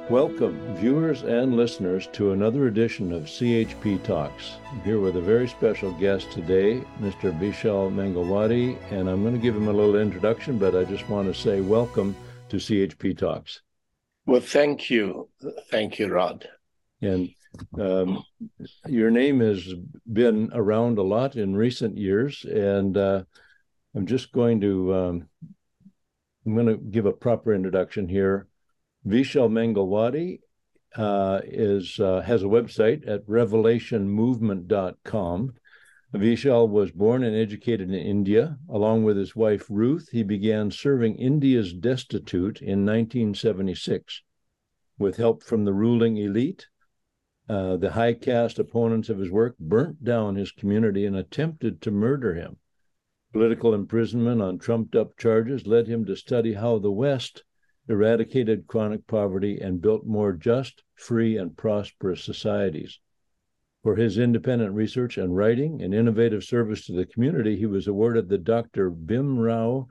Welcome, viewers and listeners, to another edition of CHP Talks. I'm here with a very special guest today, Mr. Vishal Mangalwadi, and I'm going to give him a little introduction, but I just want to say welcome to CHP Talks. Well, thank you. Thank you, Rod. And your name has been around a lot in recent years, and I'm just going to give a proper introduction here. Vishal Mangalwadi has a website at revelationmovement.com. Vishal was born and educated in India. Along with his wife, Ruth, he began serving India's destitute in 1976. With help from the ruling elite, the high caste opponents of his work burnt down his community and attempted to murder him. Political imprisonment on trumped-up charges led him to study how the West eradicated chronic poverty and built more just, free, and prosperous societies. For his independent research and writing and innovative service to the community, he was awarded the Dr. Bhimrao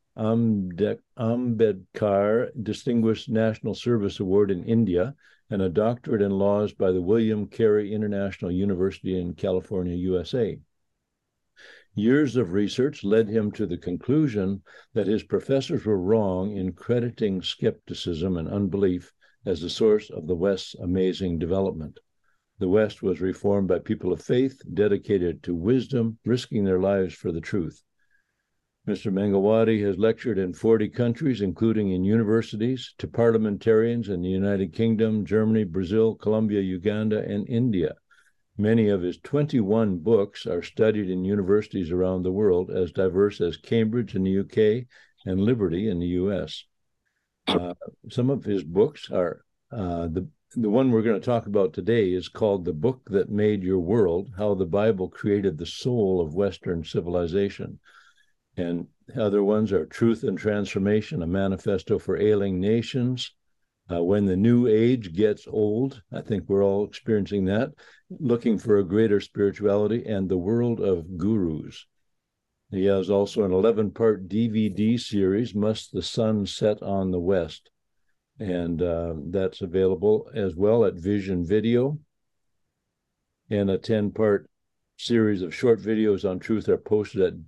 Ambedkar Distinguished National Service Award in India and a doctorate in laws by the William Carey International University in California, USA. Years of research led him to the conclusion that his professors were wrong in crediting skepticism and unbelief as the source of the West's amazing development. The West was reformed by people of faith, dedicated to wisdom, risking their lives for the truth. Mr. Mangalwadi has lectured in 40 countries, including in universities, to parliamentarians in the United Kingdom, Germany, Brazil, Colombia, Uganda, and India. Many of his 21 books are studied in universities around the world, as diverse as Cambridge in the UK and Liberty in the US. Some of his books are, the one we're going to talk about today is called The Book That Made Your World, How the Bible Created the Soul of Western Civilization. And other ones are Truth and Transformation, a manifesto for ailing nations, When the New Age Gets Old, I think we're all experiencing that, Looking for a Greater Spirituality, and The World of Gurus. He has also an 11-part DVD series, Must the Sun Set on the West? And that's available as well at Vision Video. And a 10-part series of short videos on truth are posted at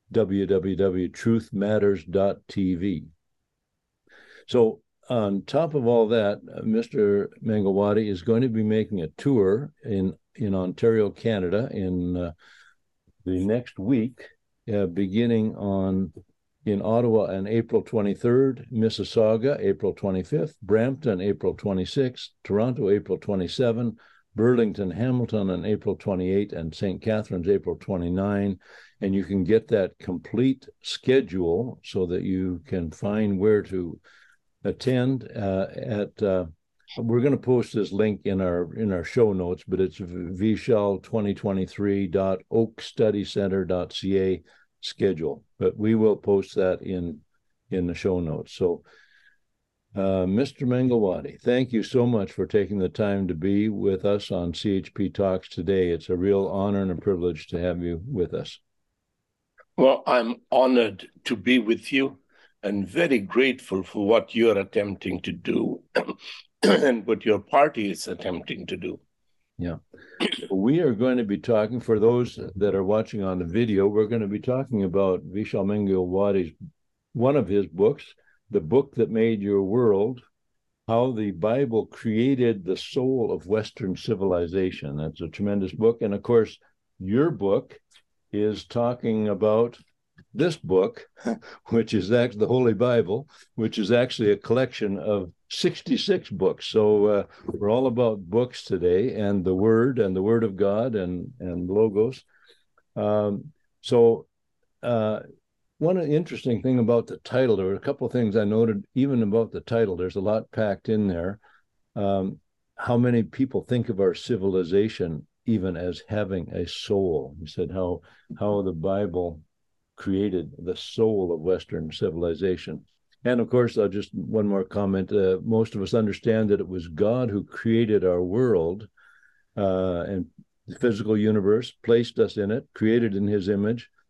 www.truthmatters.tv. So on top of all that, Mr. Mangalwadi is going to be making a tour in Ontario, Canada in the next week, beginning in Ottawa on April 23rd, Mississauga, April 25th, Brampton, April 26th, Toronto, April 27th, Burlington, Hamilton on April 28th, and St. Catharines, April 29th. And you can get that complete schedule so that you can find where to attend we're going to post this link in our show notes, but it's vishal2023.oakstudycenter.ca schedule, but we will post that in the show notes. So Mr. Mangalwadi, thank you so much for taking the time to be with us on CHP Talks today. It's a real honor and a privilege to have you with us. Well, I'm honored to be with you and very grateful for what you're attempting to do and what your party is attempting to do. Yeah. We are going to be talking, for those that are watching on the video, we're going to be talking about Vishal Mangalwadi's, one of his books, The Book That Made Your World, How the Bible Created the Soul of Western Civilization. That's a tremendous book. And of course, your book is talking about this book, which is actually the Holy Bible, which is actually a collection of 66 books. So we're all about books today, and the Word of God and Logos. One interesting thing about the title, there were a couple of things I noted even about the title. There's a lot packed in there. How many people think of our civilization even as having a soul? He said how the Bible created the soul of Western civilization. And of course, just one more comment. Most of us understand that it was God who created our world and the physical universe, placed us in it, created in his image,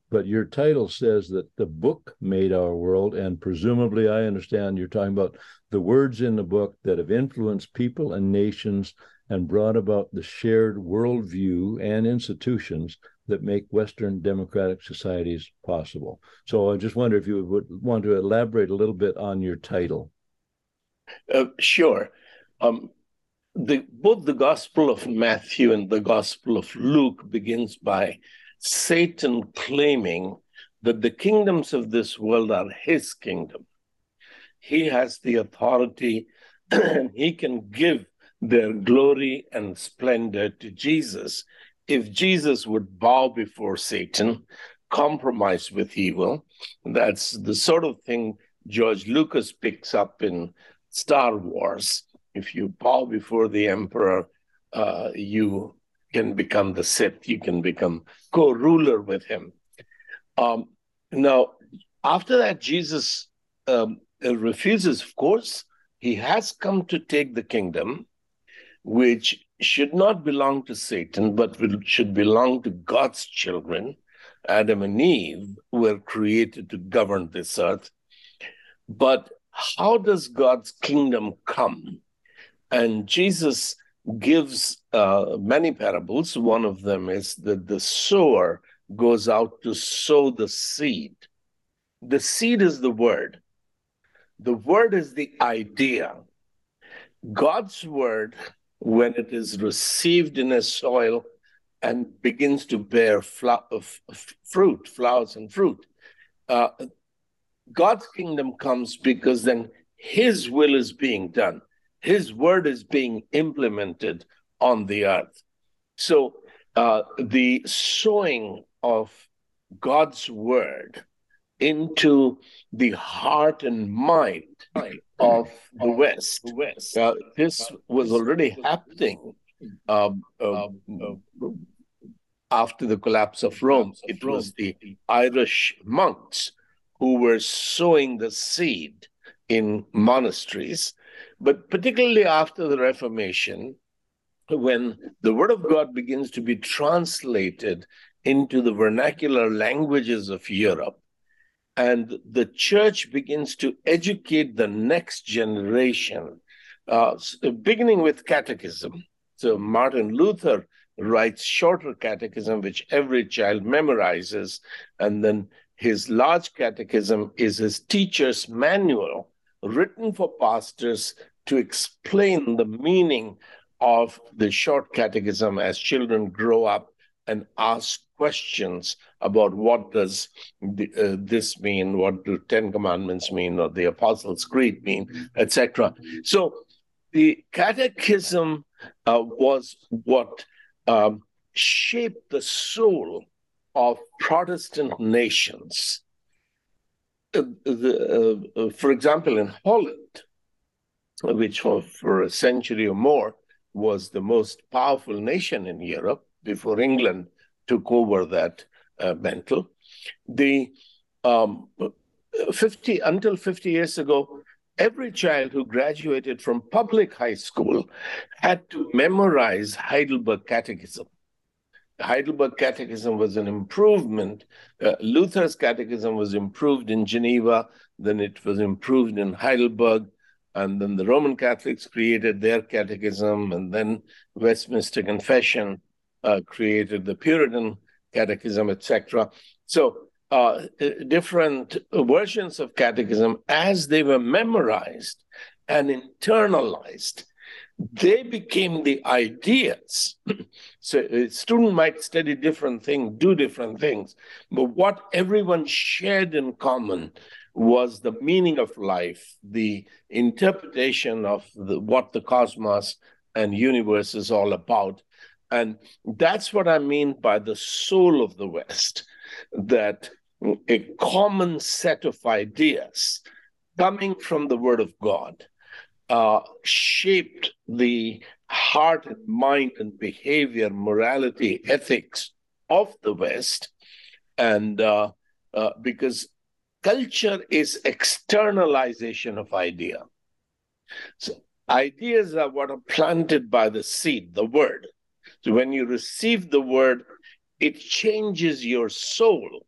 but your title says that the book made our world, and presumably, I understand you're talking about the words in the book that have influenced people and nations and brought about the shared worldview and institutions that make Western democratic societies possible. So I just wonder if you would want to elaborate a little bit on your title. Sure. Both the Gospel of Matthew and the Gospel of Luke begins by Satan claiming that the kingdoms of this world are his kingdom. He has the authority and he can give their glory and splendor to Jesus. If Jesus would bow before Satan, compromise with evil, that's the sort of thing George Lucas picks up in Star Wars. If you bow before the emperor, you can become the Sith, you can become co-ruler with him. Now, after that, Jesus refuses, of course. He has come to take the kingdom, which should not belong to Satan, but should belong to God's children. Adam and Eve were created to govern this earth. But how does God's kingdom come? And Jesus gives many parables. One of them is that the sower goes out to sow the seed. The seed is the word. The word is the idea. God's word, when it is received in a soil and begins to bear fruit, flowers and fruit, God's kingdom comes because then his will is being done. His word is being implemented on the earth. So the sowing of God's word into the heart and mind of the West. This was already happening after the collapse of Rome. It was the Irish monks who were sowing the seed in monasteries. But particularly after the Reformation, when the Word of God begins to be translated into the vernacular languages of Europe, and the church begins to educate the next generation, beginning with catechism. So Martin Luther writes shorter catechism, which every child memorizes, and then his large catechism is his teacher's manual, written for pastors to explain the meaning of the short catechism as children grow up and ask questions about what does this mean, what do 10 Commandments mean, or the Apostles' Creed mean, etc. So the catechism was what shaped the soul of Protestant nations. For example, in Holland, which for a century or more was the most powerful nation in Europe before England took over that mantle, until 50 years ago, every child who graduated from public high school had to memorize Heidelberg Catechism. The Heidelberg Catechism was an improvement. Luther's Catechism was improved in Geneva, then it was improved in Heidelberg, and then the Roman Catholics created their catechism, and then Westminster Confession created the Puritan Catechism, etc. So different versions of catechism, as they were memorized and internalized, they became the ideas. So a student might study different things, do different things, but what everyone shared in common was the meaning of life, the interpretation of what the cosmos and universe is all about. And that's what I mean by the soul of the West, that a common set of ideas coming from the Word of God shaped the heart and mind and behavior, morality, ethics of the West. And because culture is externalization of idea. So ideas are what are planted by the seed, the word. So when you receive the word, it changes your soul.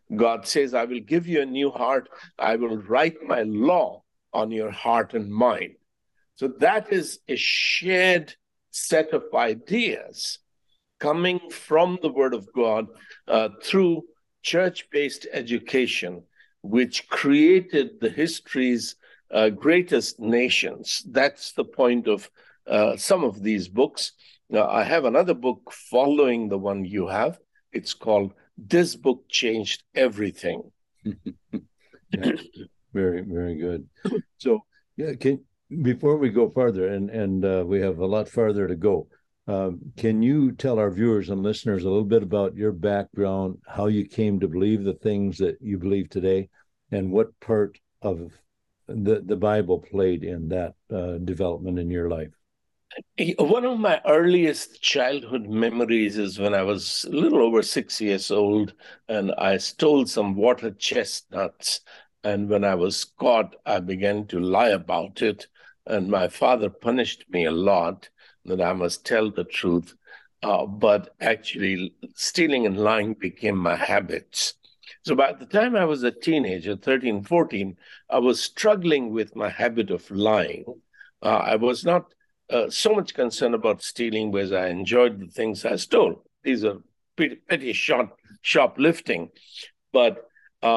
God says, I will give you a new heart. I will write my law on your heart and mind. So that is a shared set of ideas coming from the Word of God through church-based education, which created the history's greatest nations. That's the point of some of these books. I have another book following the one you have. It's called This Book Changed Everything. Yeah. Very, very good. So, yeah, before we go further, and we have a lot farther to go, can you tell our viewers and listeners a little bit about your background, how you came to believe the things that you believe today, and what part of the Bible played in that development in your life? One of my earliest childhood memories is when I was a little over 6 years old, and I stole some water chestnuts. And when I was caught, I began to lie about it. And my father punished me a lot that I must tell the truth. But actually, stealing and lying became my habits. So by the time I was a teenager, 13, 14, I was struggling with my habit of lying. I was not so much concerned about stealing because I enjoyed the things I stole. These are petty shoplifting. But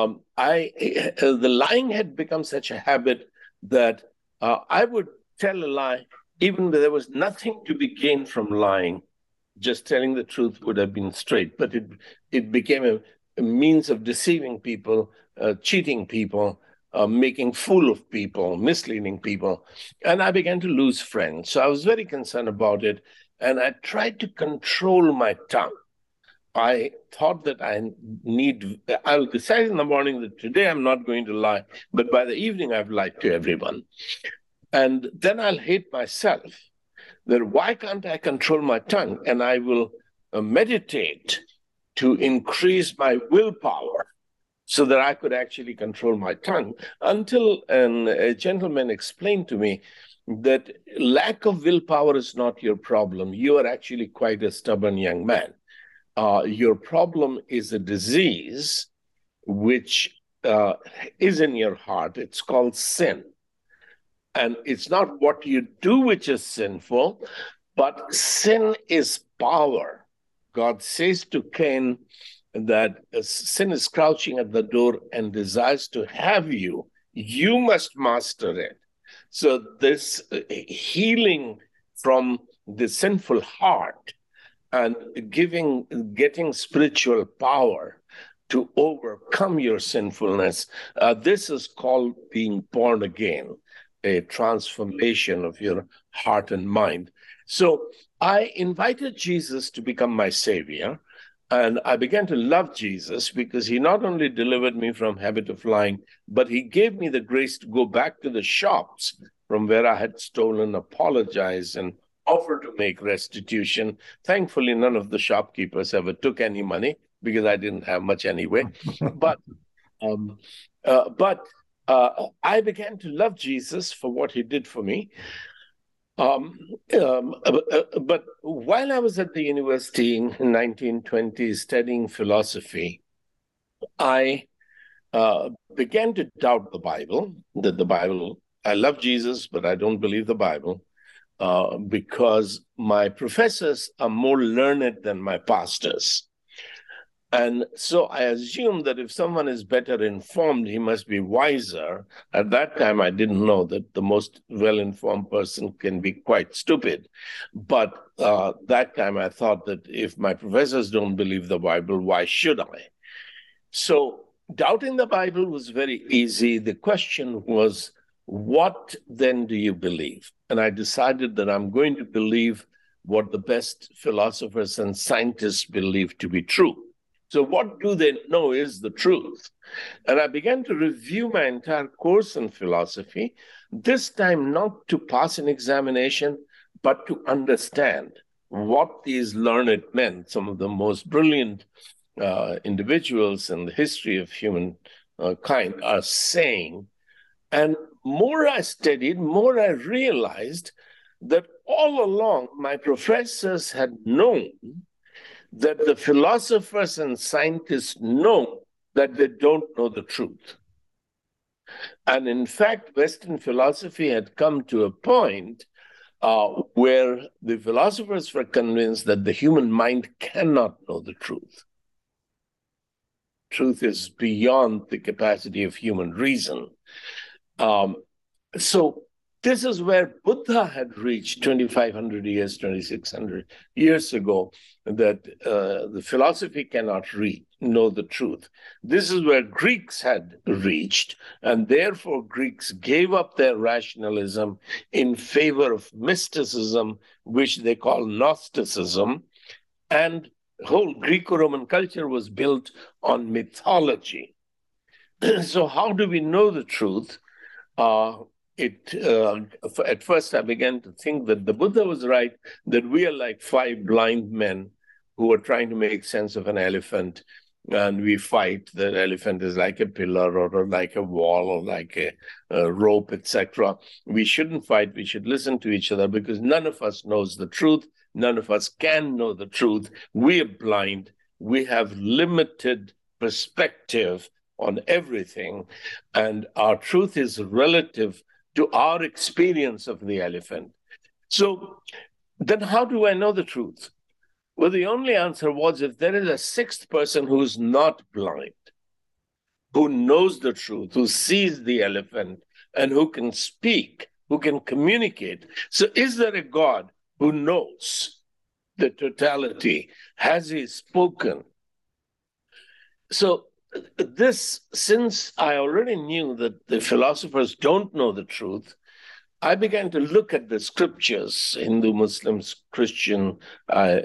the lying had become such a habit that I would tell a lie, even though there was nothing to be gained from lying. Just telling the truth would have been straight, but it became a means of deceiving people, cheating people, making fool of people, misleading people. And I began to lose friends. So I was very concerned about it. And I tried to control my tongue. I thought that I'll decide in the morning that today I'm not going to lie, but by the evening I've lied to everyone. And then I'll hate myself. That why can't I control my tongue? And I will meditate to increase my willpower so that I could actually control my tongue, until a gentleman explained to me that lack of willpower is not your problem. You are actually quite a stubborn young man. Your problem is a disease which is in your heart. It's called sin. And it's not what you do which is sinful, but sin is power. God says to Cain that sin is crouching at the door and desires to have you. You must master it. So this healing from the sinful heart and getting spiritual power to overcome your sinfulness, this is called being born again, a transformation of your heart and mind. So I invited Jesus to become my savior, and I began to love Jesus because he not only delivered me from habit of lying, but he gave me the grace to go back to the shops from where I had stolen, apologize, and offer to make restitution. Thankfully, none of the shopkeepers ever took any money because I didn't have much anyway. But I began to love Jesus for what he did for me. But while I was at the university in 1920 studying philosophy, I began to doubt the Bible, I love Jesus, but I don't believe the Bible, because my professors are more learned than my pastors. And so I assumed that if someone is better informed, he must be wiser. At that time, I didn't know that the most well-informed person can be quite stupid. But that time I thought that if my professors don't believe the Bible, why should I? So doubting the Bible was very easy. The question was, what then do you believe? And I decided that I'm going to believe what the best philosophers and scientists believe to be true. So what do they know is the truth? And I began to review my entire course in philosophy, this time not to pass an examination, but to understand what these learned men, some of the most brilliant individuals in the history of humankind, are saying. And more I studied, more I realized that all along my professors had known that the philosophers and scientists know that they don't know the truth. And in fact, Western philosophy had come to a point where the philosophers were convinced that the human mind cannot know the truth. Truth is beyond the capacity of human reason. So this is where Buddha had reached 2,500 years, 2,600 years ago, that the philosophy cannot know the truth. This is where Greeks had reached, and therefore Greeks gave up their rationalism in favor of mysticism, which they call Gnosticism, and whole Greco-Roman culture was built on mythology. So how do we know the truth? At first I began to think that the Buddha was right, that we are like five blind men who are trying to make sense of an elephant, and we fight. The elephant is like a pillar or like a wall or like a rope, etc. We shouldn't fight. We should listen to each other, because none of us knows the truth. None of us can know the truth. We are blind. We have limited perspective on everything, and our truth is relative to our experience of the elephant. So then how do I know the truth? Well, the only answer was, if there is a sixth person who's not blind, who knows the truth, who sees the elephant, and who can speak, who can communicate. So is there a God who knows the totality? Has he spoken? So this, since I already knew that the philosophers don't know the truth, I began to look at the scriptures, Hindu, Muslims, Christian. I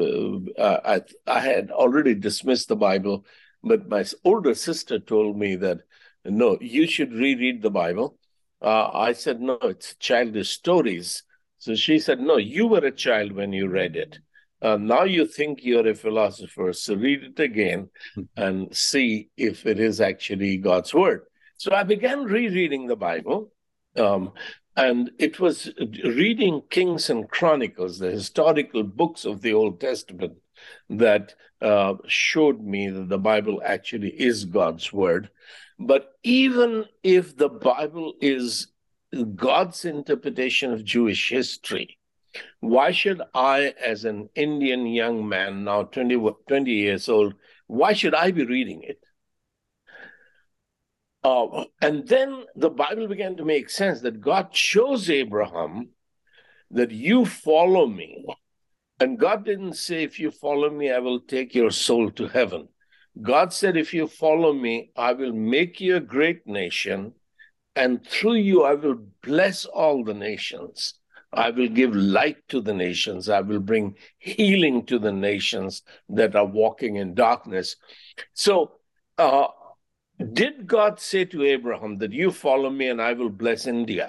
had already dismissed the Bible, but my older sister told me that, no, you should reread the Bible. I said, no, it's childish stories. So she said, no, you were a child when you read it. Now you think you're a philosopher, so read it again and see if it is actually God's word. So I began rereading the Bible, and it was reading Kings and Chronicles, the historical books of the Old Testament, that showed me that the Bible actually is God's word. But even if the Bible is God's interpretation of Jewish history, why should I, as an Indian young man, now 20 years old, why should I be reading it? And then the Bible began to make sense, that God chose Abraham that you follow me. And God didn't say, if you follow me, I will take your soul to heaven. God said, if you follow me, I will make you a great nation, and through you I will bless all the nations. I will give light to the nations. I will bring healing to the nations that are walking in darkness. So did God say to Abraham that you follow me and I will bless India?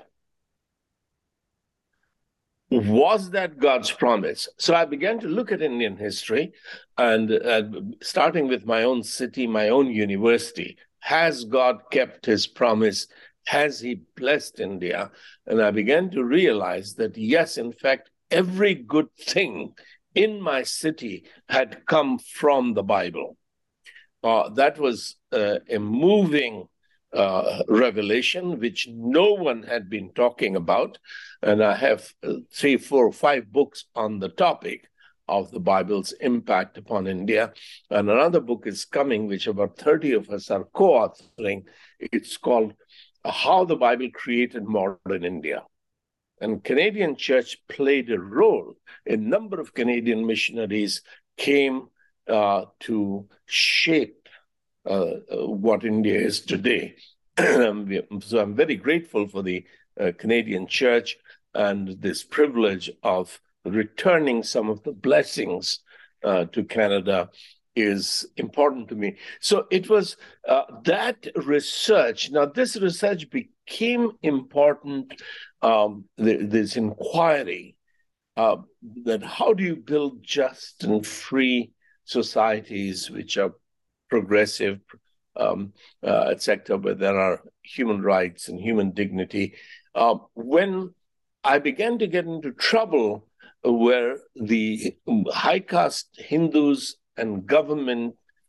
Was that God's promise? So I began to look at Indian history, and starting with my own city, my own university. Has God kept his promise? Has he blessed India? And I began to realize that, yes, in fact, every good thing in my city had come from the Bible. That was a moving revelation, which no one had been talking about. And I have 3, 4, 5 books on the topic of the Bible's impact upon India. And another book is coming, which about 30 of us are co-authoring. It's called How the Bible Created Modern India. And Canadian Church played a role. A number of Canadian missionaries came to shape what India is today. So I'm very grateful for the Canadian Church, and this privilege of returning some of the blessings to Canada is important to me. So it was that research. Now, this research became important, this inquiry, that how do you build just and free societies which are progressive, etc., where there are human rights and human dignity. When I began to get into trouble where the high caste Hindus and government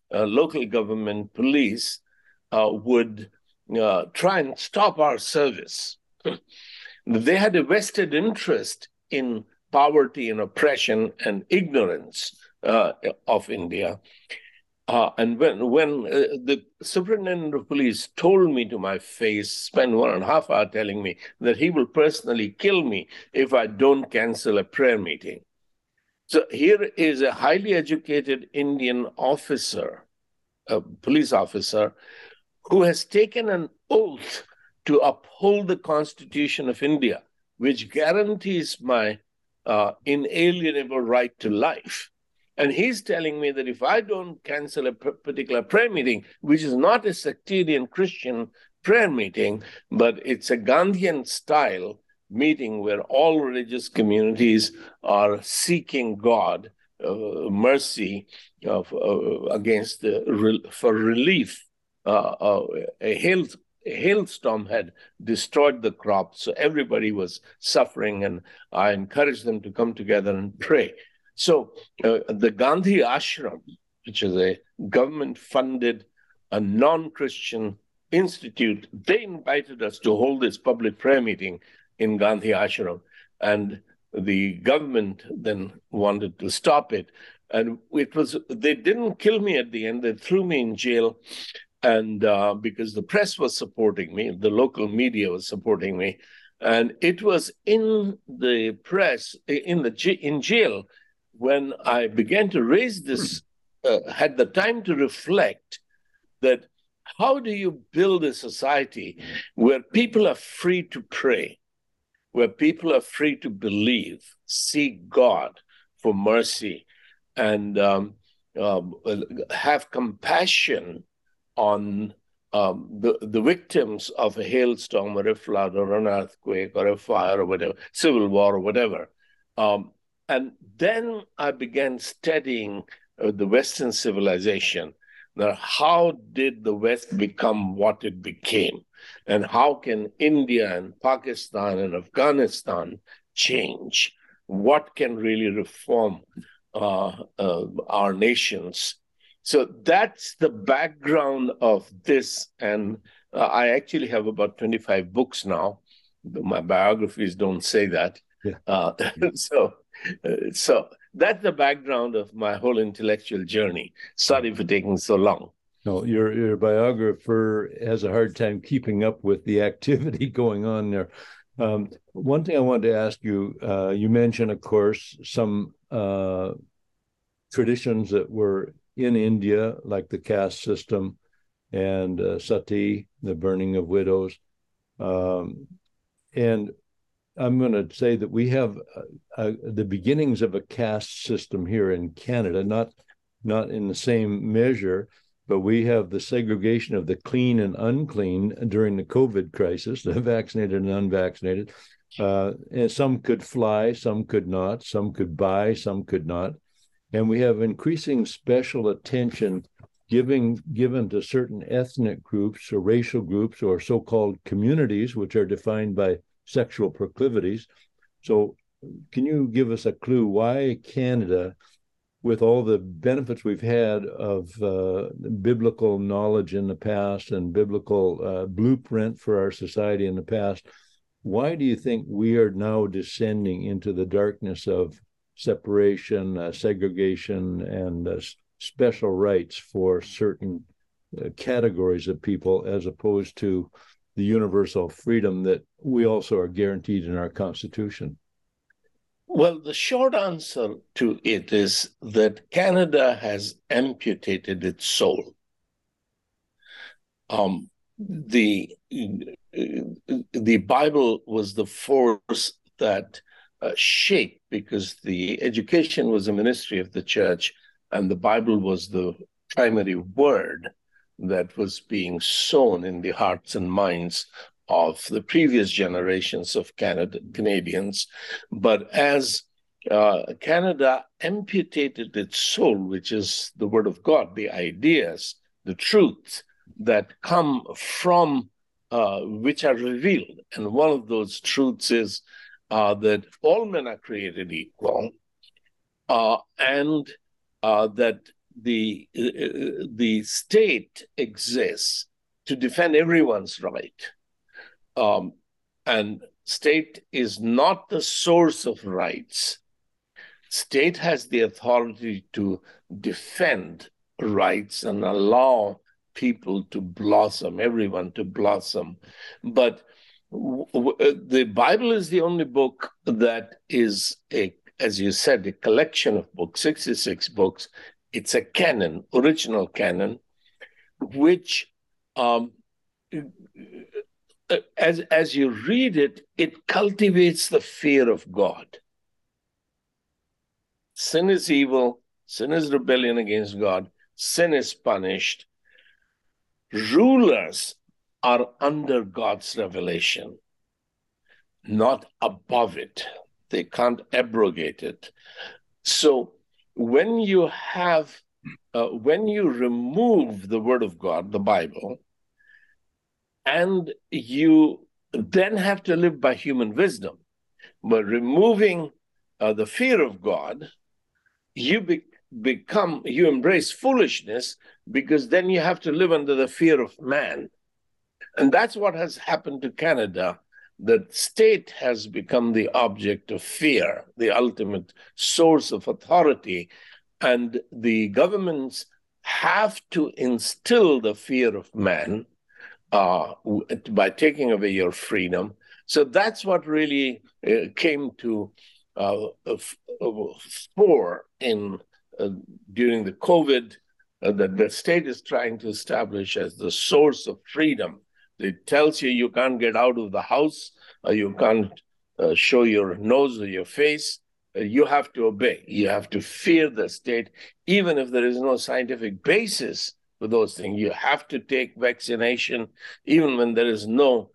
local government police would try and stop our service. They had a vested interest in poverty and oppression and ignorance of India. And when the superintendent of police told me to my face, spent 1.5 hours telling me that he will personally kill me if I don't cancel a prayer meeting. So here is a highly educated Indian officer, a police officer, who has taken an oath to uphold the Constitution of India, which guarantees my inalienable right to life. And he's telling me that if I don't cancel a particular prayer meeting, which is not a sectarian Christian prayer meeting, but it's a Gandhian style meeting where all religious communities are seeking God, mercy against for relief. A hailstorm had destroyed the crops, so everybody was suffering, and I encouraged them to come together and pray. So the Gandhi Ashram, which is a government-funded, a non-Christian institute, they invited us to hold this public prayer meeting in Gandhi Ashram. And the government then wanted to stop it. And they didn't kill me at the end. They threw me in jail. And because the press was supporting me, the local media was supporting me. And it was in the press, in jail, when I began to raise this, had the time to reflect that how do you build a society where people are free to pray, where people are free to believe, seek God for mercy, and have compassion on the victims of a hailstorm or a flood or an earthquake or a fire or whatever, civil war or whatever. And then I began studying the Western civilization. Now, how did the West become what it became? And how can India and Pakistan and Afghanistan change? What can really reform our nations? So that's the background of this. And I actually have about 25 books now. My biographies don't say that. Yeah. So that's the background of my whole intellectual journey. Sorry for taking so long. No, your biographer has a hard time keeping up with the activity going on there. One thing I wanted to ask you, you mentioned, of course, some traditions that were in India, like the caste system and sati, the burning of widows. And I'm going to say that we have the beginnings of a caste system here in Canada, not in the same measure, but we have the segregation of the clean and unclean during the COVID crisis, the vaccinated and unvaccinated. And some could fly, some could not, some could buy, some could not. And we have increasing special attention given to certain ethnic groups or racial groups or so-called communities, which are defined by sexual proclivities. So can you give us a clue why Canada, with all the benefits we've had of biblical knowledge in the past and biblical blueprint for our society in the past, why do you think we are now descending into the darkness of separation, segregation, and special rights for certain categories of people, as opposed to the universal freedom that we also are guaranteed in our Constitution? Well, the short answer to it is that Canada has amputated its soul. The Bible was the force that shaped, because the education was a ministry of the church, and the Bible was the primary word that was being sown in the hearts and minds of the previous generations of Canadians. But as Canada amputated its soul, which is the word of God, the ideas, the truths that come from, which are revealed. And one of those truths is that all men are created equal, and that the state exists to defend everyone's right. And state is not the source of rights. State has the authority to defend rights and allow people to blossom, everyone to blossom. But the Bible is the only book that is, as you said, a collection of books, 66 books. It's a canon, original canon, which as you read it, it cultivates the fear of God. Sin is evil, sin is rebellion against God, sin is punished. Rulers are under God's revelation, not above it. They can't abrogate it. So when you remove the Word of God, the Bible, and you then have to live by human wisdom, but removing the fear of God, you embrace foolishness, because then you have to live under the fear of man. And that's what has happened to Canada. The state has become the object of fear, the ultimate source of authority. And the governments have to instill the fear of man by taking away your freedom. So that's what really came to fore during the COVID, that the state is trying to establish as the source of freedom. It tells you you can't get out of the house, you can't show your nose or your face. You have to obey. You have to fear the state, even if there is no scientific basis for those things. You have to take vaccination, even when there is no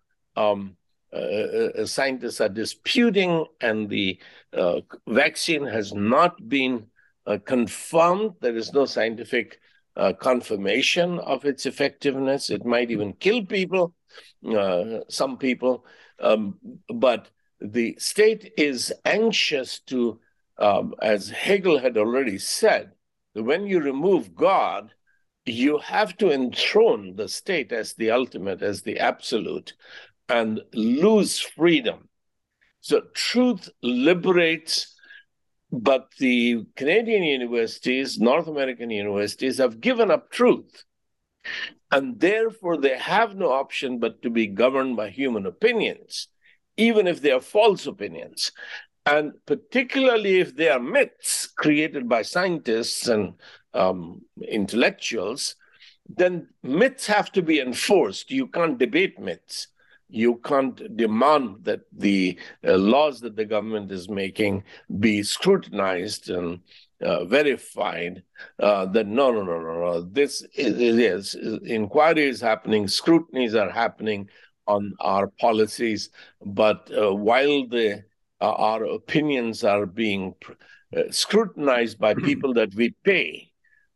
scientists are disputing, and the vaccine has not been confirmed. There is no scientific confirmation of its effectiveness. It might even kill people, some people. But the state is anxious to, as Hegel had already said, that when you remove God, you have to enthrone the state as the ultimate, as the absolute, and lose freedom. So truth liberates, but the Canadian universities, North American universities, have given up truth. And therefore, they have no option but to be governed by human opinions, even if they are false opinions. And particularly if they are myths created by scientists and intellectuals, then myths have to be enforced. You can't debate myths. You can't demand that the laws that the government is making be scrutinized and verified. That no. This is inquiry is happening, scrutinies are happening on our policies, but while our opinions are being scrutinized by people that we pay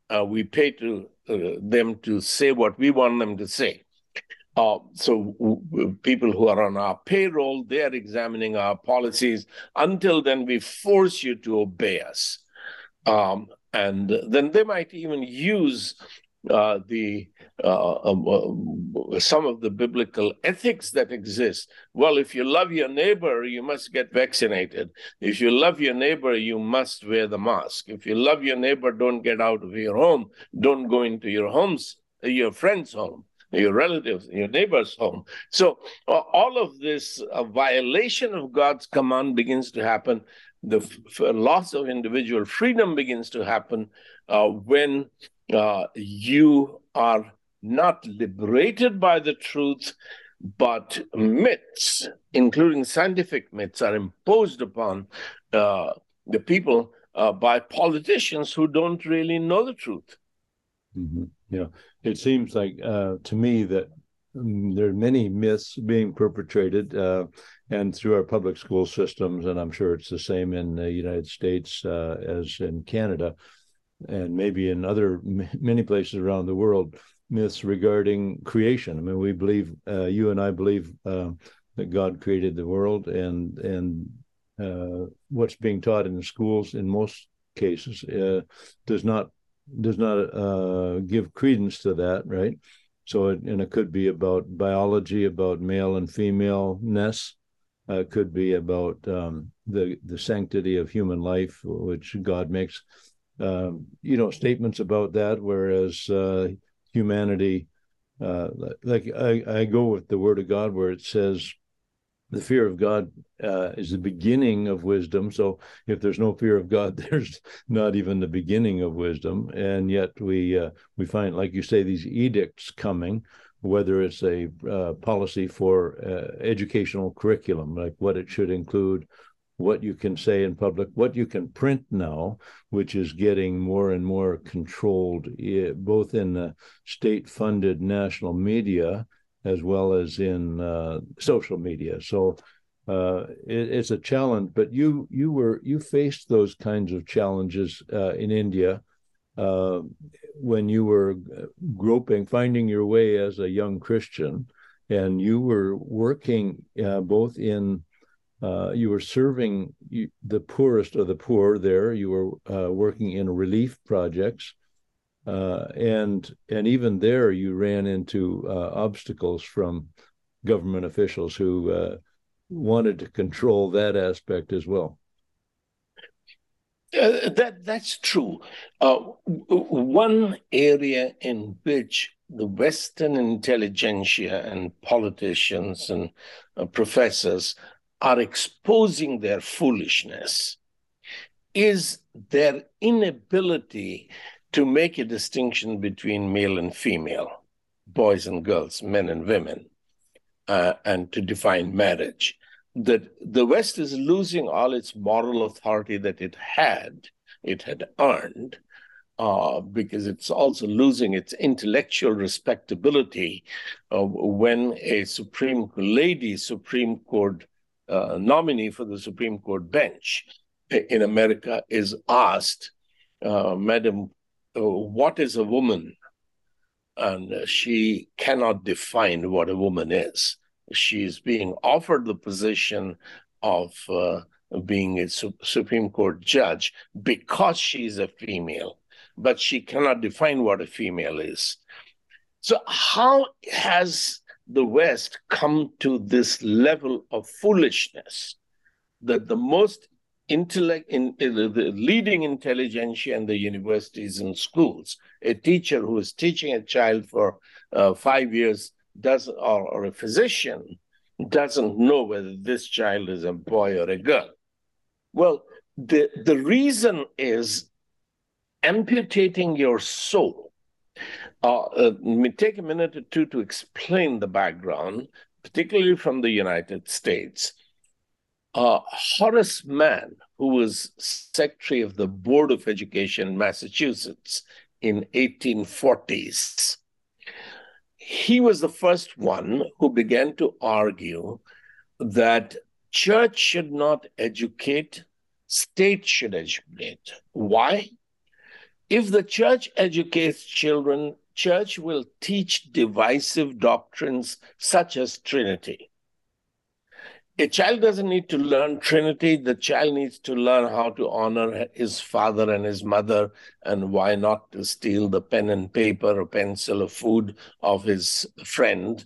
to them to say what we want them to say. So people who are on our payroll, they are examining our policies. Until then, we force you to obey us. And then they might even use some of the biblical ethics that exist. Well, if you love your neighbor, you must get vaccinated. If you love your neighbor, you must wear the mask. If you love your neighbor, don't get out of your home. Don't go into your friend's home, your relatives, your neighbor's home. So all of this violation of God's command begins to happen. The loss of individual freedom begins to happen when you are not liberated by the truth, but myths, including scientific myths, are imposed upon the people by politicians who don't really know the truth. Mm-hmm. Yeah, it seems like to me that there are many myths being perpetrated and through our public school systems, and I'm sure it's the same in the United States as in Canada, and maybe in many places around the world, myths regarding creation. I mean, we believe, you and I believe that God created the world, and what's being taught in the schools in most cases does not give credence to that, right? So it could be about biology, about male and femaleness. It could be about the sanctity of human life, which God makes statements about that. Whereas humanity, like I go with the Word of God, where it says the fear of God is the beginning of wisdom. So if there's no fear of God, there's not even the beginning of wisdom. And yet we find, like you say, these edicts coming, whether it's a policy for educational curriculum, like what it should include, what you can say in public, what you can print now, which is getting more and more controlled, both in the state-funded national media as well as in social media. So it's a challenge. But you faced those kinds of challenges in India when you were finding your way as a young Christian, and you were working both in you were serving the poorest of the poor there. You were working in relief projects. And even there, you ran into obstacles from government officials who wanted to control that aspect as well. That's true. One area in which the Western intelligentsia and politicians and professors are exposing their foolishness is their inability to make a distinction between male and female, boys and girls, men and women, and to define marriage. That the West is losing all its moral authority that it had earned, because it's also losing its intellectual respectability when a Supreme Court nominee for the Supreme Court bench in America is asked, Madam, what is a woman? And she cannot define what a woman is. She's being offered the position of being a Supreme Court judge because she's a female, but she cannot define what a female is. So how has the West come to this level of foolishness that the most the leading intelligentsia in the universities and schools, a teacher who is teaching a child for 5 years or a physician doesn't know whether this child is a boy or a girl? Well, the reason is amputating your soul. Let me take a minute or two to explain the background, particularly from the United States. Horace Mann, who was secretary of the Board of Education in Massachusetts in 1840s, he was the first one who began to argue that church should not educate, state should educate. Why? If the church educates children, church will teach divisive doctrines such as Trinity. A child doesn't need to learn Trinity. The child needs to learn how to honor his father and his mother, and why not to steal the pen and paper or pencil or food of his friend,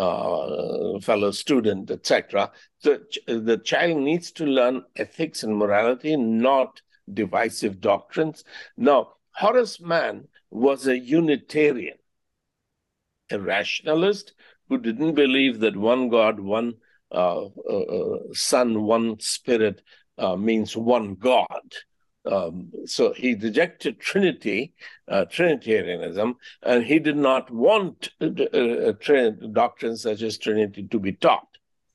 fellow student, etc. The child needs to learn ethics and morality, not divisive doctrines. Now, Horace Mann was a Unitarian, a rationalist who didn't believe that one God, one Son, one Spirit means one God. So he rejected Trinitarianism, and he did not want doctrines such as Trinity to be taught.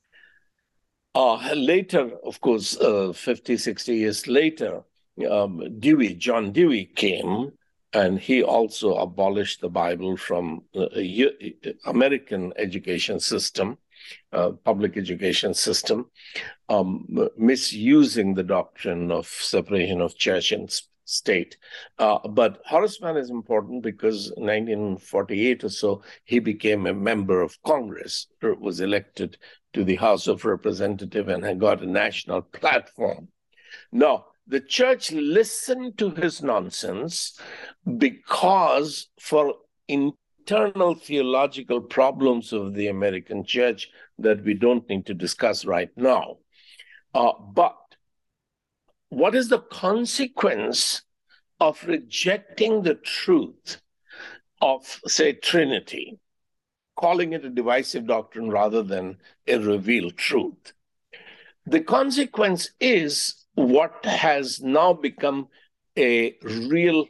Later, of course, 50, 60 years later, John Dewey came, and he also abolished the Bible from the American education system, public education system, misusing the doctrine of separation of church and state. But Horace Mann is important because in 1948 or so, he became a member of Congress, was elected to the House of Representatives, and had got a national platform. Now, The church listened to his nonsense because for internal theological problems of the American church that we don't need to discuss right now. But what is the consequence of rejecting the truth of, say, Trinity, calling it a divisive doctrine rather than a revealed truth? The consequence is what has now become a real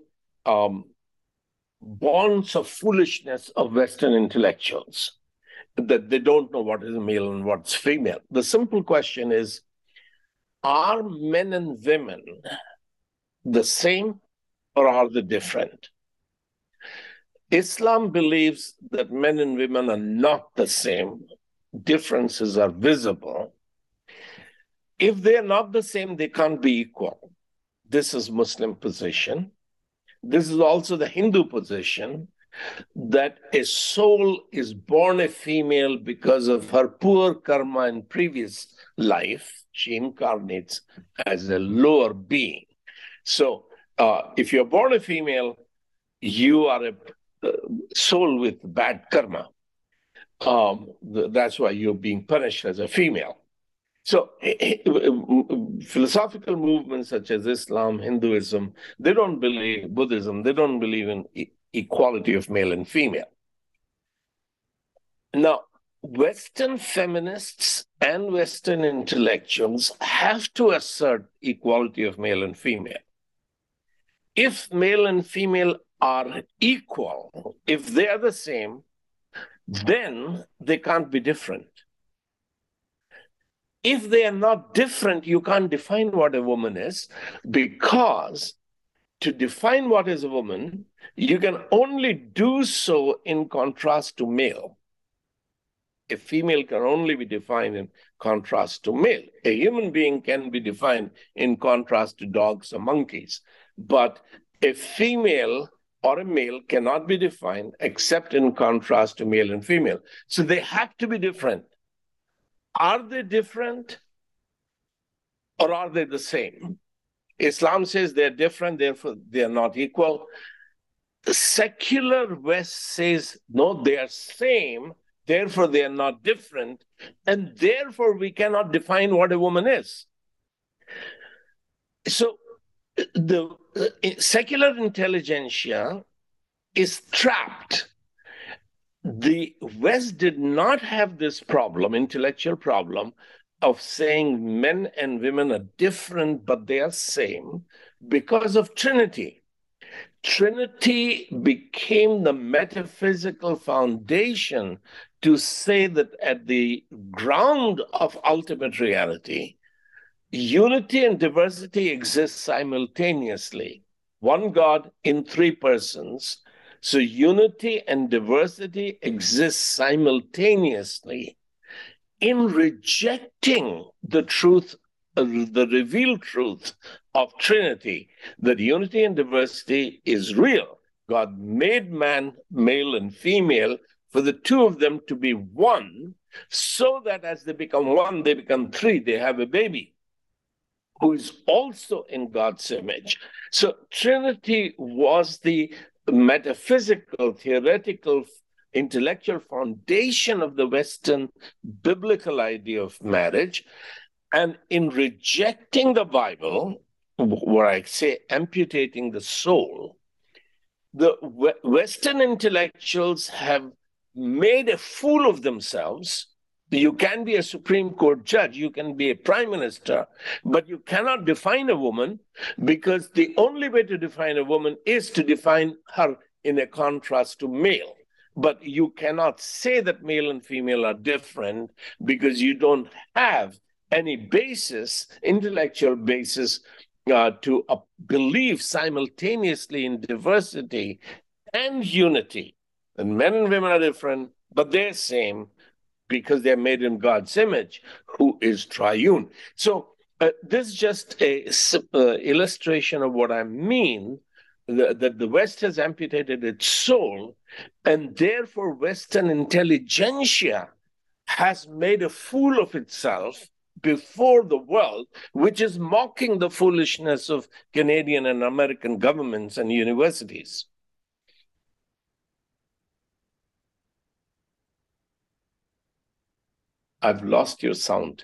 bonds of foolishness of Western intellectuals, that they don't know what is male and what's female. The simple question is, are men and women the same or are they different? Islam believes that men and women are not the same. Differences are visible. If they're not the same, they can't be equal. This is Muslim position. This is also the Hindu position, that a soul is born a female because of her poor karma in previous life. She incarnates as a lower being. So if you're born a female, you are a soul with bad karma. That's why you're being punished as a female. So philosophical movements such as Islam, Hinduism, they don't believe, Buddhism, they don't believe in equality of male and female. Now, Western feminists and Western intellectuals have to assert equality of male and female. If male and female are equal, if they are the same, then they can't be different. If they are not different, you can't define what a woman is, because to define what is a woman, you can only do so in contrast to male. A female can only be defined in contrast to male. A human being can be defined in contrast to dogs or monkeys, but a female or a male cannot be defined except in contrast to male and female. So they have to be different. Are they different or are they the same? Islam says they're different, therefore they're not equal. The secular West says, no, they are same, therefore they are not different, and therefore we cannot define what a woman is. So the secular intelligentsia is trapped. The West did not have this problem, intellectual problem, of saying men and women are different, but they are same, because of Trinity. Trinity became the metaphysical foundation to say that at the ground of ultimate reality, unity and diversity exist simultaneously. One God in three persons. So unity and diversity exist simultaneously. In rejecting the truth, the revealed truth of Trinity, that unity and diversity is real. God made man, male and female, for the two of them to be one, so that as they become one, they become three, they have a baby who is also in God's image. So Trinity was the metaphysical, theoretical, intellectual foundation of the Western biblical idea of marriage. And in rejecting the Bible, where I say amputating the soul, the Western intellectuals have made a fool of themselves. You can be a Supreme Court judge, you can be a prime minister, but you cannot define a woman, because the only way to define a woman is to define her in a contrast to male. But you cannot say that male and female are different, because you don't have any basis, intellectual basis, to believe simultaneously in diversity and unity. And men and women are different, but they're same, because they're made in God's image, who is triune. So this is just a illustration of what I mean, that the West has amputated its soul, and therefore Western intelligentsia has made a fool of itself before the world, which is mocking the foolishness of Canadian and American governments and universities. I've lost your sound.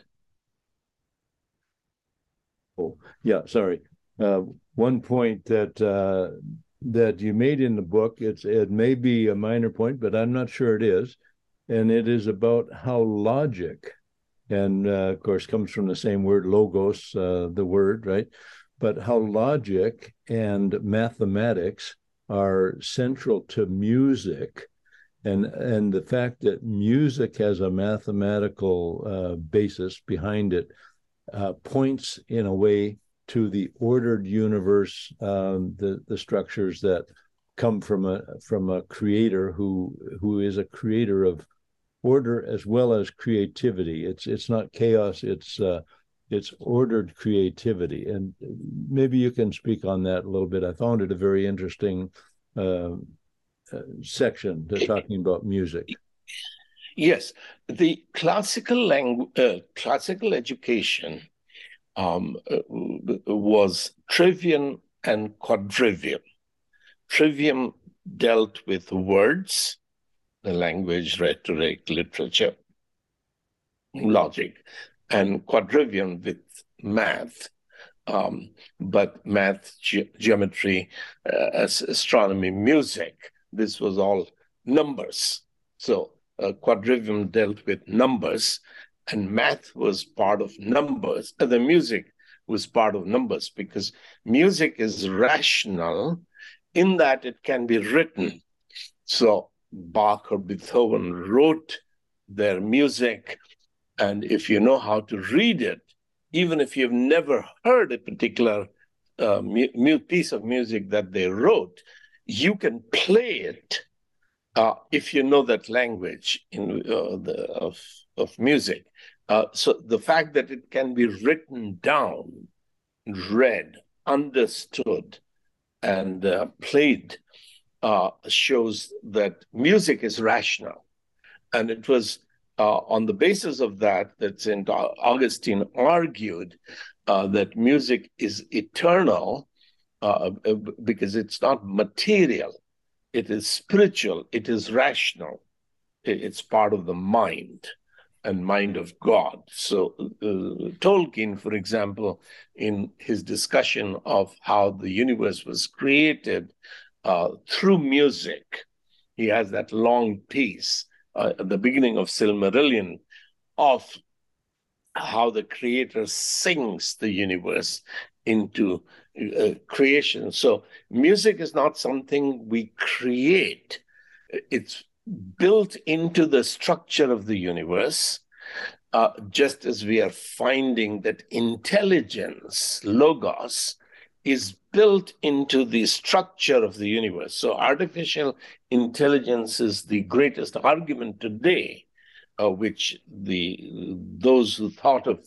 Oh, yeah, sorry. One point that you made in the book, it may be a minor point, but I'm not sure it is, and it is about how logic, and of course comes from the same word, logos, the word, right? But how logic and mathematics are central to music, and the fact that music has a mathematical basis behind it points in a way to the ordered universe, the structures that come from a creator who is a creator of order as well as creativity. It's not chaos. It's ordered creativity, and maybe you can speak on that a little bit. I found it a very interesting section to talking about music. Yes, the classical education was trivium and quadrivium. Trivium dealt with words, the language, rhetoric, literature, logic, and quadrivium with math. But math, geometry, astronomy, music, this was all numbers. So quadrivium dealt with numbers, and math was part of numbers. The music was part of numbers, because music is rational in that it can be written. So Bach or Beethoven wrote their music, and if you know how to read it, even if you've never heard a particular piece of music that they wrote, you can play it if you know that language of music. So the fact that it can be written down, read, understood, and played shows that music is rational. And it was on the basis of that St. Augustine argued that music is eternal because it's not material. It is spiritual. It is rational. It's part of the mind and mind of God. So Tolkien, for example, in his discussion of how the universe was created through music, he has that long piece at the beginning of Silmarillion of how the creator sings the universe into creation. So music is not something we create. It's built into the structure of the universe, just as we are finding that intelligence, logos, is built into the structure of the universe. So artificial intelligence is the greatest argument today, which those who thought of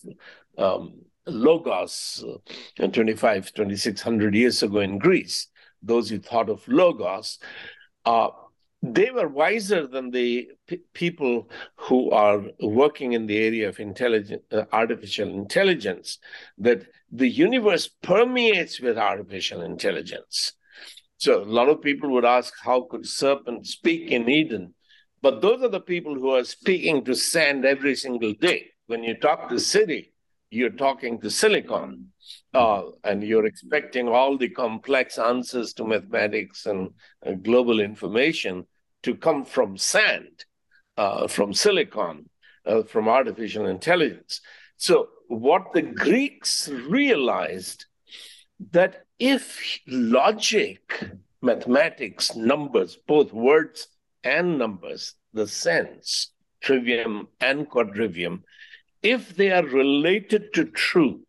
logos 2,600 years ago in Greece, those who thought of logos, they were wiser than the people who are working in the area of artificial intelligence, that the universe permeates with artificial intelligence. So a lot of people would ask, how could serpents speak in Eden? But those are the people who are speaking to sand every single day. When you talk to Siri, you're talking to silicon, and you're expecting all the complex answers to mathematics and global information to come from sand, from silicon, from artificial intelligence. So what the Greeks realized, that if logic, mathematics, numbers, both words and numbers, the sense, trivium and quadrivium, if they are related to truth,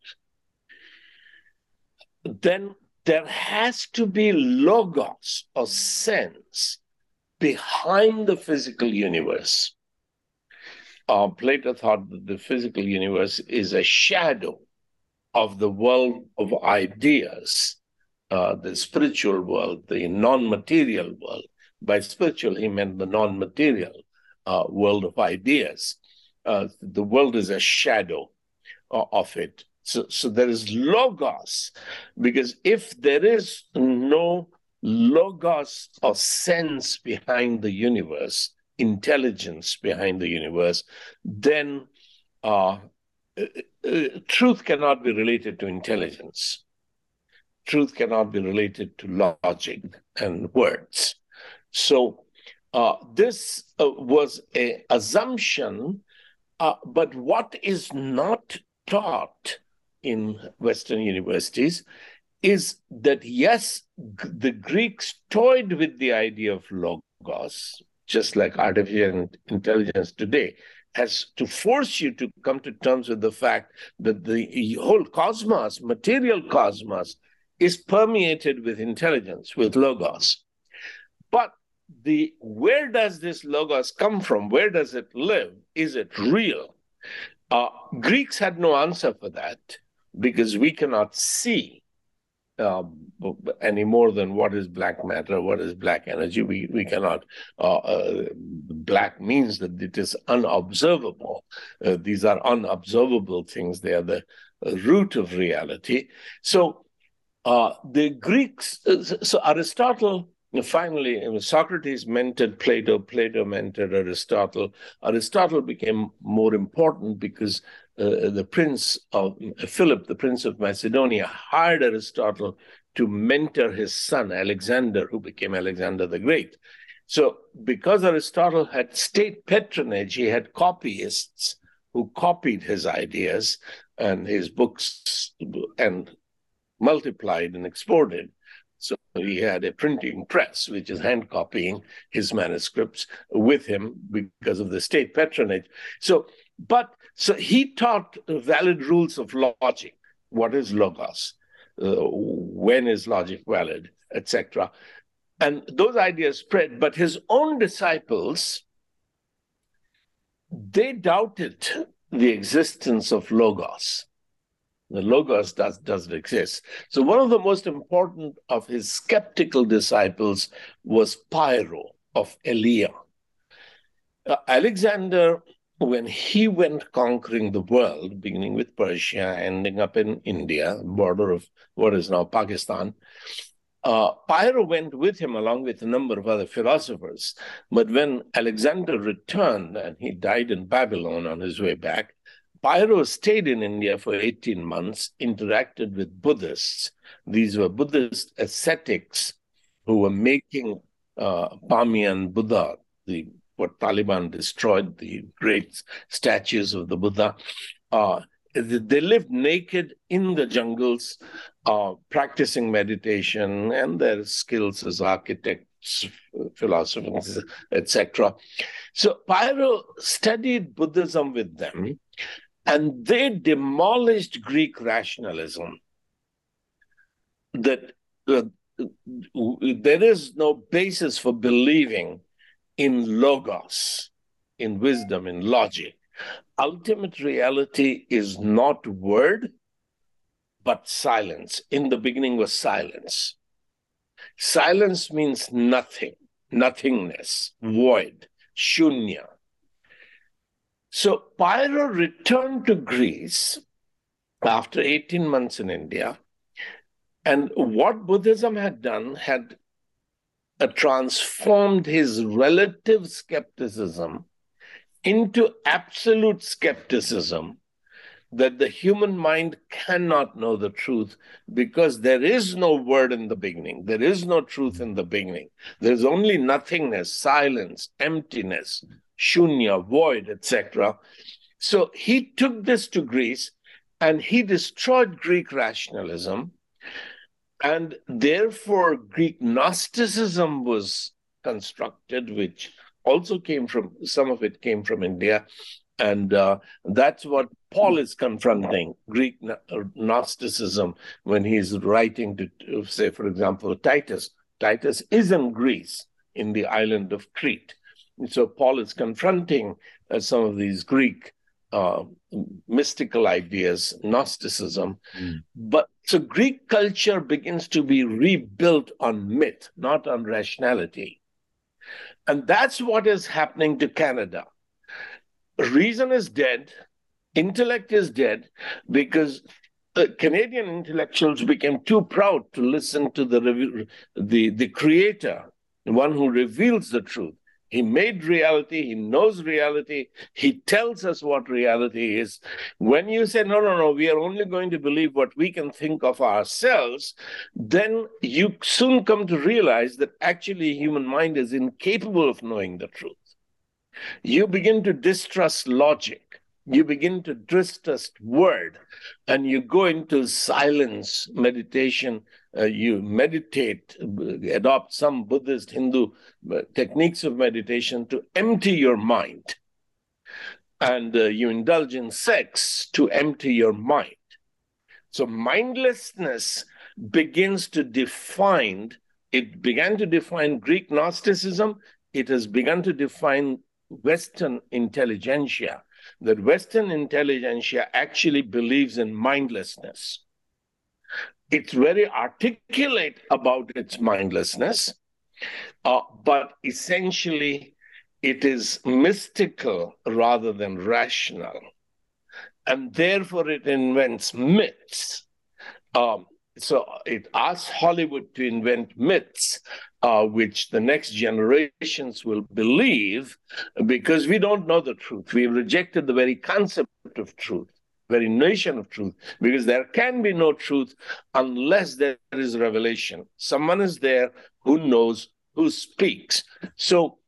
then there has to be logos or sense behind the physical universe. Plato thought that the physical universe is a shadow of the world of ideas, the spiritual world, the non-material world. By spiritual, he meant the non-material world of ideas. The world is a shadow. of it. So there is logos, because if there is no logos or sense behind the universe, intelligence behind the universe, then truth cannot be related to intelligence. Truth cannot be related to logic and words. So this was an assumption, but what is not taught in Western universities is that, yes, the Greeks toyed with the idea of logos, just like artificial intelligence today, as to force you to come to terms with the fact that the whole cosmos, material cosmos, is permeated with intelligence, with logos. But where does this logos come from? Where does it live? Is it real? Greeks had no answer for that, because we cannot see any more than what is black matter, what is black energy. We cannot. Black means that it is unobservable. These are unobservable things. They are the root of reality. So the Greeks, so Aristotle, finally, Socrates mentored Plato, Plato mentored Aristotle. Aristotle became more important because the prince of Philip, the prince of Macedonia, hired Aristotle to mentor his son, Alexander, who became Alexander the Great. So because Aristotle had state patronage, he had copyists who copied his ideas and his books and multiplied and exported. So he had a printing press, which is hand copying his manuscripts with him because of the state patronage. So he taught valid rules of logic. What is logos? When is logic valid, etc. And those ideas spread, but his own disciples, they doubted the existence of logos. The logos doesn't exist. So one of the most important of his skeptical disciples was Pyrrho of Elea. Alexander, when he went conquering the world, beginning with Persia, ending up in India, border of what is now Pakistan, Pyrrho went with him along with a number of other philosophers. But when Alexander returned, and he died in Babylon on his way back, Pyrrho stayed in India for 18 months, interacted with Buddhists. These were Buddhist ascetics who were making Pamiyan Buddha, what Taliban destroyed, the great statues of the Buddha. They lived naked in the jungles, practicing meditation and their skills as architects, philosophers, etc. So Pyrrho studied Buddhism with them, and they demolished Greek rationalism, that there is no basis for believing in logos, in wisdom, in logic. Ultimate reality is not word, but silence. In the beginning was silence. Silence means nothing, nothingness, void, shunya. So Pyrrho returned to Greece after 18 months in India, and what Buddhism had done had transformed his relative skepticism into absolute skepticism, that the human mind cannot know the truth because there is no word in the beginning. There is no truth in the beginning. There's only nothingness, silence, emptiness, shunya, void, etc. So he took this to Greece and he destroyed Greek rationalism. And therefore, Greek Gnosticism was constructed, which also some of it came from India. And that's what Paul is confronting, Greek Gnosticism, when he's writing to, say, for example, Titus. Titus is in Greece, in the island of Crete. And so Paul is confronting some of these Greek mystical ideas, Gnosticism. But so Greek culture begins to be rebuilt on myth, not on rationality. And that's what is happening to Canada. Reason is dead, Intellect is dead because Canadian intellectuals became too proud to listen to the creator, the one who reveals the truth. He made reality. He knows reality. He tells us what reality is. When you say, no, we are only going to believe what we can think of ourselves, then you soon come to realize that actually human mind is incapable of knowing the truth. You begin to distrust logic. You begin to distrust word, and you go into silence meditation. You meditate, adopt some Buddhist, Hindu techniques of meditation to empty your mind. And you indulge in sex to empty your mind. So mindlessness begins to define, it began to define Greek Gnosticism. It has begun to define Western intelligentsia. That Western intelligentsia actually believes in mindlessness. It's very articulate about its mindlessness, but essentially it is mystical rather than rational. And therefore it invents myths. So it asks Hollywood to invent myths, which the next generations will believe, because we don't know the truth. We've rejected the very concept of truth, very notion of truth, because there can be no truth unless there is revelation. Someone is there who knows, who speaks. So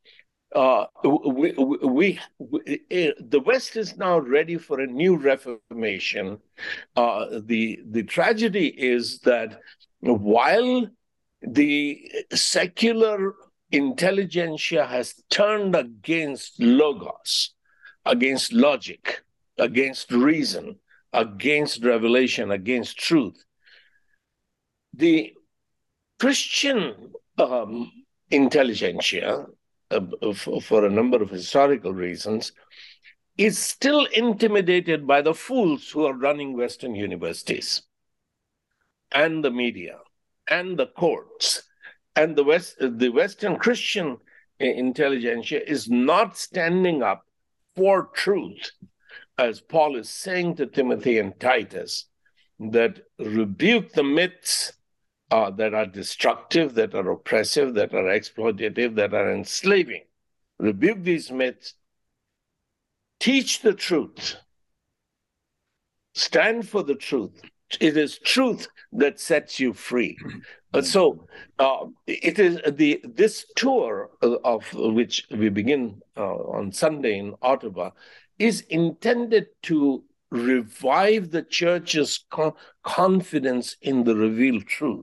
the West is now ready for a new reformation. The tragedy is that while the secular intelligentsia has turned against logos, against logic, against reason, against revelation, against truth, the Christian intelligentsia, for a number of historical reasons, is still intimidated by the fools who are running Western universities and the media and the courts. And the Western Christian intelligentsia is not standing up for truth, as Paul is saying to Timothy and Titus, that rebuke the myths that are destructive, that are oppressive, that are exploitative, that are enslaving. Rebuke these myths. Teach the truth. Stand for the truth. It is truth that sets you free. So it is this tour of which we begin on Sunday in Ottawa is intended to revive the church's confidence in the revealed truth.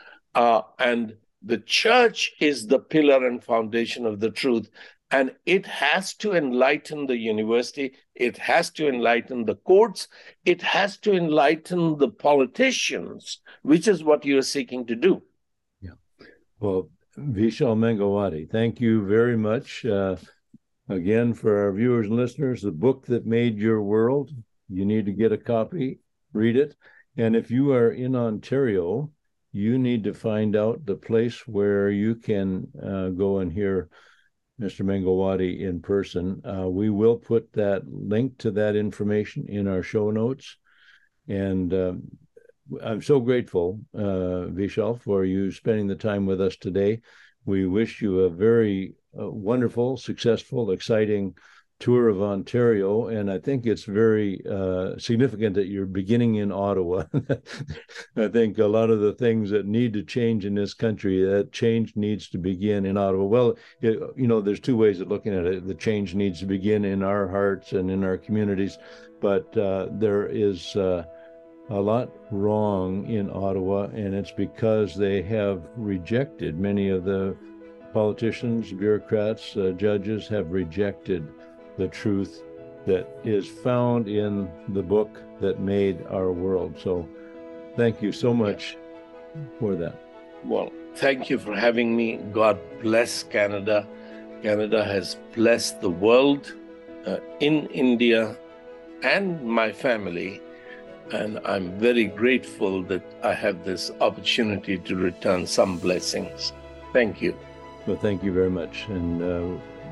And the church is the pillar and foundation of the truth. And it has to enlighten the university. It has to enlighten the courts. It has to enlighten the politicians, which is what you're seeking to do. Yeah. Well, Vishal Mangalwadi, thank you very much. Again, for our viewers and listeners, The Book That Made Your World. You need to get a copy, read it. And if you are in Ontario, you need to find out the place where you can go and hear Mr. Mangalwadi in person. We will put that link to that information in our show notes. And I'm so grateful, Vishal, for you spending the time with us today. We wish you a very wonderful, successful, exciting tour of Ontario, and I think it's very significant that you're beginning in Ottawa. I think a lot of the things that need to change in this country, that change needs to begin in Ottawa. Well, there's two ways of looking at it. The change needs to begin in our hearts and in our communities, but there is a lot wrong in Ottawa, and it's because they have rejected, many of the politicians, bureaucrats, judges have rejected the truth that is found in the book that made our world. So thank you so much for that. Well, thank you for having me. God bless Canada. Canada has blessed the world in India and my family. And I'm very grateful that I have this opportunity to return some blessings. Thank you. Well, thank you very much. And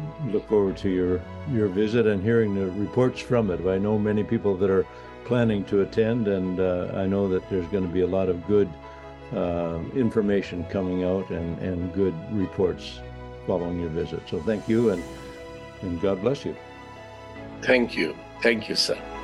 look forward to your visit and hearing the reports from it. I know many people that are planning to attend, and I know that there's going to be a lot of good information coming out and good reports following your visit. So thank you, and God bless you. Thank you. Thank you, sir.